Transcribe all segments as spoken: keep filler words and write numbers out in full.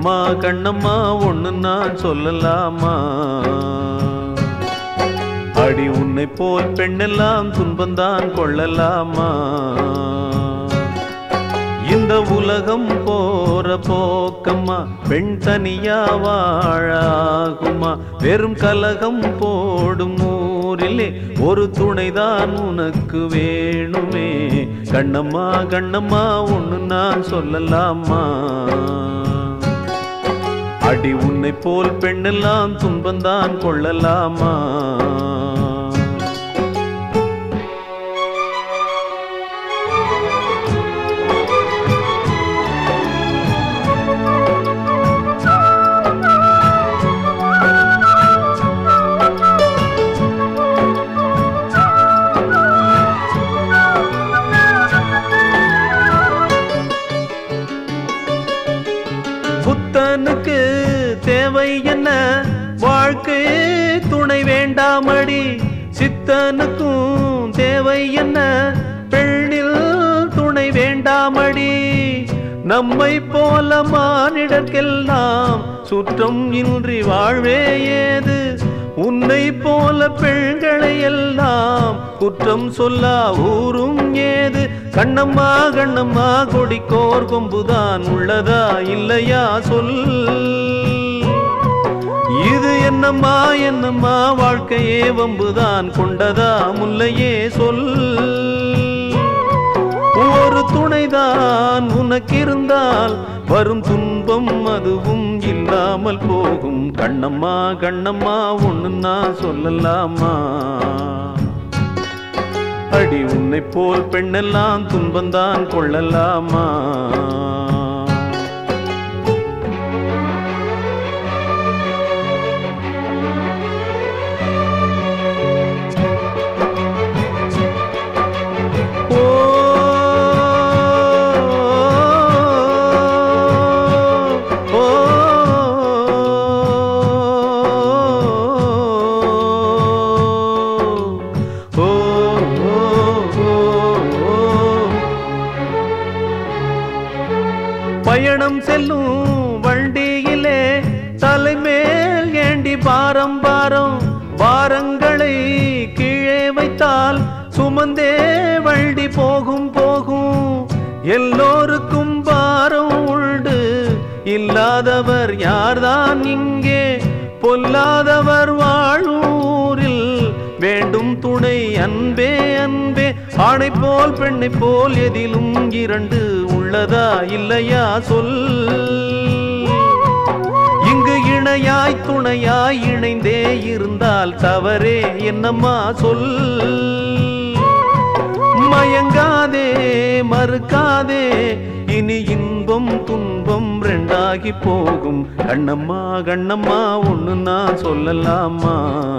கண்ணம்மா கண்ணம்மா ஒண்ணு நான் சொல்லலாமா? அடி உன்னை போல் பெண்ணெல்லாம் துன்பந்தான் கொள்ளலாமா? இந்த உலகம் போற போக்கம்மா, பெண் தனியா வாழாகுமா? வெறும் கலகம் போடும் ஊரிலே ஒரு துணைதான் உனக்கு வேணுமே. கண்ணம்மா கண்ணம்மா ஒண்ணு நான் சொல்லலாமா? அடி உன்னை போல் பெண்ணெல்லாம் துன்பந்தான் கொள்ளலாமா? புத்தனுக்கு தேவை என்ன? வாழ்க்கை துணை வேண்டாமடி. சித்தனுக்கும் தேவை என்ன? பெண்ணில் துணை வேண்டாமடி. நம்மை போல மானிடர்க்கெல்லாம் சுற்றம் இன்றி வாழ்வே ஏது? உன்னை போல பெண்களை எல்லாம் குற்றம் சொல்ல ஊரும் ஏது? கண்ணம்மா கண்ணம்மா கொடிக்கோர் கொம்புதான் உள்ளதா இல்லையா சொல். இது என்னம்மா என்னம்மா வாழ்க்கையே வம்புதான் கொண்டதா முல்லையே சொல். ஒரு துணைதான் உனக்கு இருந்தால் வரும் துன்பம் அதுவும் இல்லாமல் போகும். கண்ணம்மா கண்ணம்மா ஒண்ணு நான் சொல்லலாமா? அடி உன்னை போல் பெண்ணெல்லாம் துன்பந்தான் கொள்ளலாமா? பயணம் செல்லும் வண்டியிலே தலைமேல் ஏண்டி பாரம் பாரம். பாரங்களை கீழே வைத்தால் சுமந்தே வண்டி போகும் போகும். எல்லோருக்கும் பாரம் உண்டு, இல்லாதவர் யார்தான் இங்கே? பொல்லாதவர் வாழூரில் வேண்டும் துணை அன்பே அன்பே. ஆணை போல் பெண்ணை போல் எதிலும் இரண்டு உள்ளதா இல்லையா சொல். இங்கு இணையாய் துணையாய் இணைந்தே இருந்தால் தவறே என்னம்மா சொல். மயங்காதே மறுக்காதே, இனி இன்பம் துன்பம் ரெண்டாகி போகும். கண்ணம்மா கண்ணம்மா ஒண்ணு நான் சொல்லலாமா?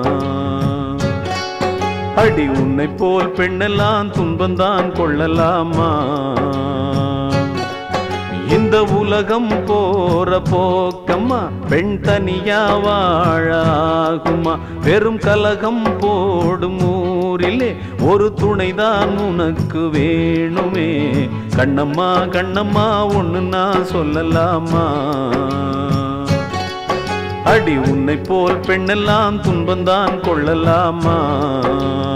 அடி உன்னை போல் பெண்ணெல்லாம் துன்பந்தான் கொள்ளலாமா? இந்த உலகம் போற போக்கம்மா, பெண் தனியா வாழாகுமா? வெறும் கலகம் போடும் ஊரிலே ஒரு துணைதான் உனக்கு வேணுமே. கண்ணம்மா கண்ணம்மா ஒண்ணு நான் சொல்லலாமா? அடி உன்னை போல் பெண்ணெல்லாம் துன்பந்தான் கொள்ளலாமா?